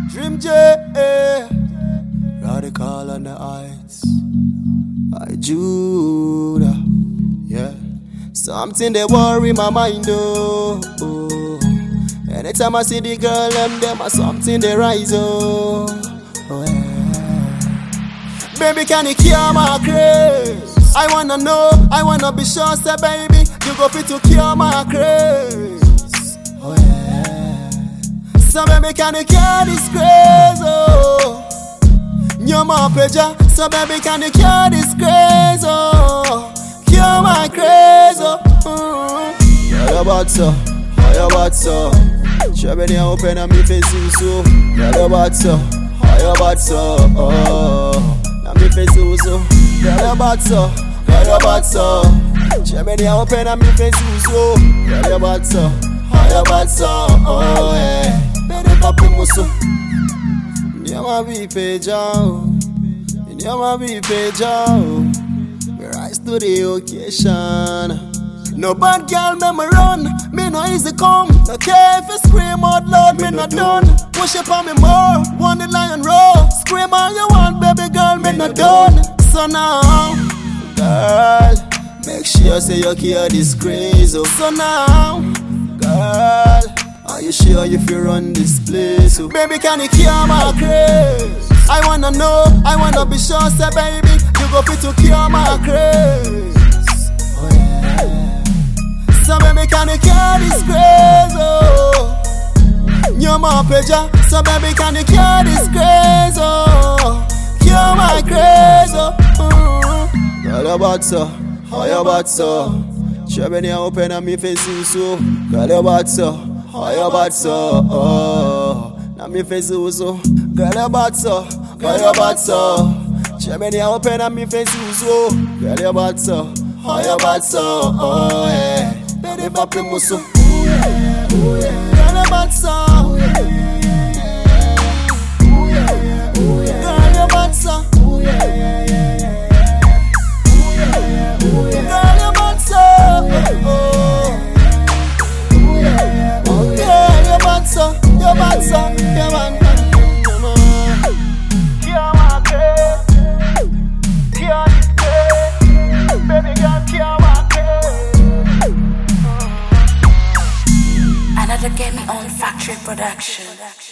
Dream J, Radical on the heights. I Judah, yeah. Something they worry my mind, oh. Anytime I see the girl, them are something they rise, oh yeah. Baby, can you cure my craze? I wanna know, I wanna be sure, say baby, you go fit to cure my craze, oh yeah. So baby, can you cure this craze, oh? You're my pleasure, so baby, can you cure this craze, oh? Cure my craze, oh. You're about so, you're about so. Shabby open and me face you so. You're about so, you're about so, oh. Now me face you so. You're about so, you're about so. Shabby open and me face you so. You're about so, you're about so, oh yeah. Baby papi muso. Nyama bipe jao, nyama bipe jao. We rise to the occasion. No bad girl, me run. Me no easy come. No care if you scream out loud, me not done. Push up on me more, want the lion roar. Scream all you want, baby girl, me not done. So now, girl, make sure say you cure this craze. Oh. So now, girl, are you sure if you run this place? Oh. Baby, can you cure my craze? I wanna know, I wanna be sure, say baby, you go fit to cure my craze. Oh yeah. So baby, can you cure this craze, oh? You're my pleasure, so baby, can you cure this craze, oh? Cure my craze, oh. Girl, you're bad, so, how you bad, so? Shabby open and me face you so. Girl, you're bad, so, how you bad, so, oh. Now me face you so. Girl, you're bad, so, how you bad, so? Shabby open and me face you so. Girl, you're bad, so, how you bad, so, oh yeah. Baby papi muso, girl you're bad so, girl you're bad so, girl you're bad so, girl you're bad so, you're bad so, you're bad. Cure my craze, cure this craze, baby girl cure my craze. Another Game On Factory production.